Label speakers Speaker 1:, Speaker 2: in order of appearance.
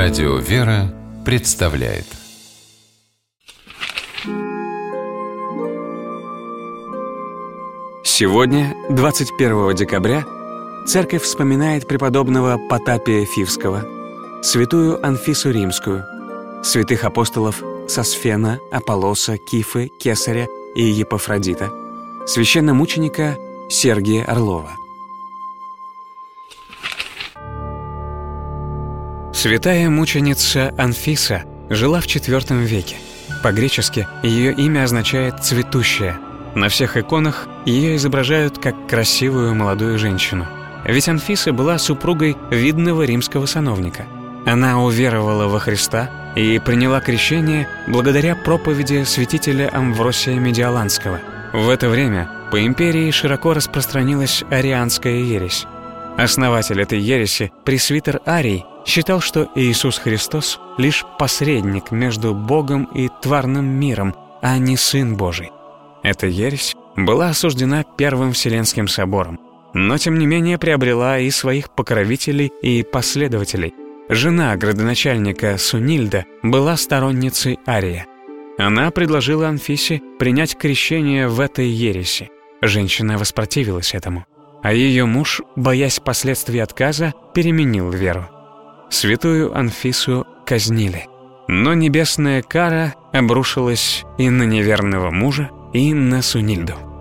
Speaker 1: Радио «Вера» представляет.
Speaker 2: Сегодня, 21 декабря, Церковь вспоминает преподобного Потапия Фивского, святую Анфису Римскую, святых апостолов Сосфена, Аполлоса, Кифы, Кесаря и Епафродита, священномученика Сергия Орлова. Святая мученица Анфиса жила в IV веке. По-гречески ее имя означает «цветущая». На всех иконах ее изображают как красивую молодую женщину. Ведь Анфиса была супругой видного римского сановника. Она уверовала во Христа и приняла крещение благодаря проповеди святителя Амвросия Медиаланского. В это время по империи широко распространилась арианская ересь. Основатель этой ереси, пресвитер Арий, считал, что Иисус Христос — лишь посредник между Богом и тварным миром, а не Сын Божий. Эта ересь была осуждена Первым Вселенским собором, но тем не менее приобрела и своих покровителей и последователей. Жена градоначальника Сунильда была сторонницей Ария. Она предложила Анфисе принять крещение в этой ереси. Женщина воспротивилась этому, а ее муж, боясь последствий отказа, переменил веру. Святую Анфису казнили, но небесная кара обрушилась и на неверного мужа, и на Сунильду.